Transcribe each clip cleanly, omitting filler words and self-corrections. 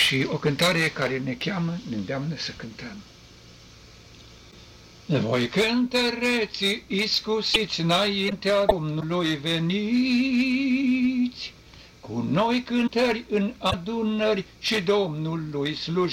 și o cântare care ne cheamă, ne îndeamnă să cântăm. Voi cântăreții iscusiți înaintea Domnului veniți, cu noi cântări în adunări și Domnului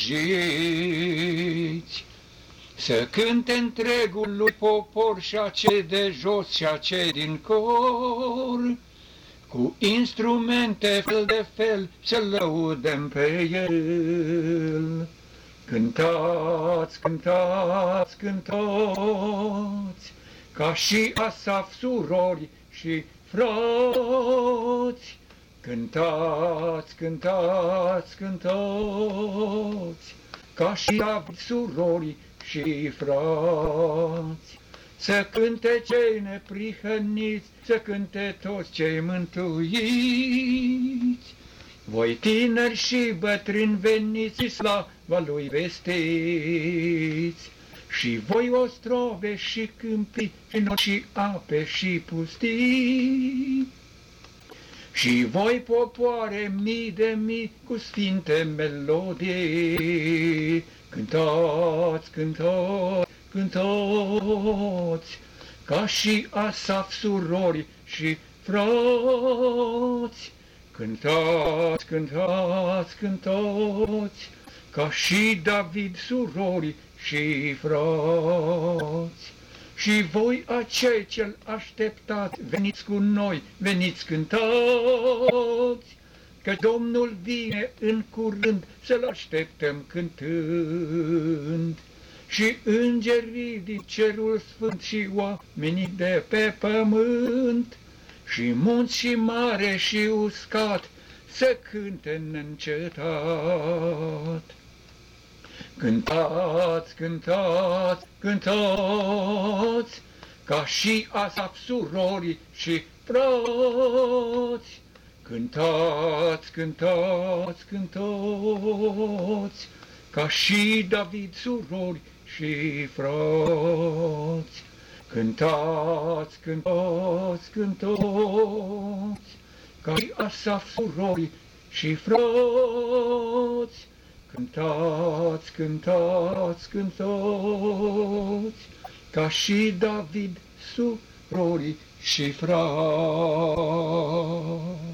slujiți. Să cânte întregul lui popor și acei de jos și acei din cor, cu instrumente fel de fel să lăudem pe el. Cântați, cântați, cântați, ca și Asaf, surori și frați. Cântați, cântați, cântați, ca și David, surori și frați. Să cânte cei neprihăniți, să cânte toți cei mântuiți. Voi tineri și bătrâni veniți, slava lui vestiți. Și voi ostrove și câmpii, și nori și ape și pustii. Și voi popoare mii de mii cu sfinte melodii. Cântați, cântați, cântați, ca și Asaf, surori și frați. Cântați, cântați, cântați, ca și David, surori și frați. Și voi acei ce-l așteptați, veniți cu noi, veniți cântați, că Domnul vine în curând, să-l așteptăm cântând. Și îngerii din cerul sfânt și oamenii de pe pământ, și munți și mare și uscat, să cânte neîncetat. Cântați, cântați, cântați, ca și Asaf, surori și frați. Cântați, cântați, cântați, ca și David, surori și frați. Cântați, cântați, cântați, ca și Asaf, surori și frați. Cântați, cântați, cântați, ca și David, surori și frați.